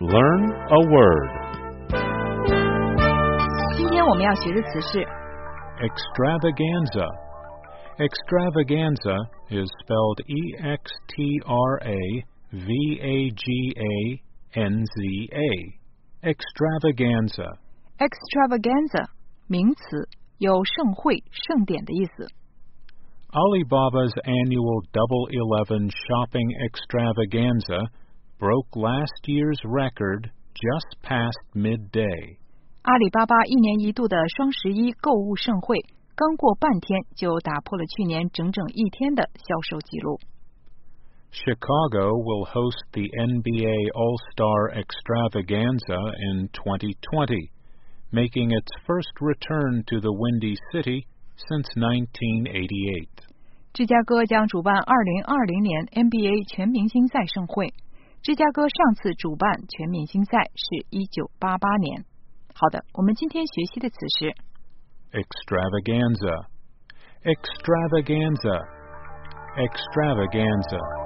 Learn a word. 今天我们要学的词是 Extravaganza. Extravaganza is spelled E-X-T-R-A-V-A-G-A-N-Z-A. Extravaganza. extravaganza 名词，有盛会、盛典的意思。 Alibaba's annual Double 11 shopping extravaganza broke last year's record just past midday. 阿里巴巴一年一度的双11购物盛会刚过半天就打破了去年整整一天的销售记录。 Chicago will host the NBA All-Star Extravaganza in 2020, making its first return to the Windy City since 1988. 芝加哥将主办2020年 NBA 全明星赛盛会。芝加哥上次主办全明星赛是1988年。好的，我们今天学习的词是 Extravaganza. Extravaganza. Extravaganza.